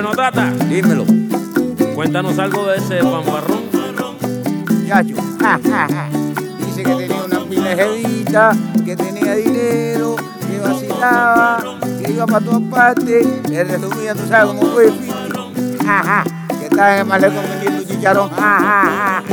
Bueno, Tata, Dímelo, cuéntanos algo de ese fanfarrón. muchacho. Dice que tenía una pila de jevita, que tenía dinero, que vacilaba, que iba para todas partes. Le resumía, tú sabes cómo fue el 50. Que estaba en el malé vendiendo chicharrón.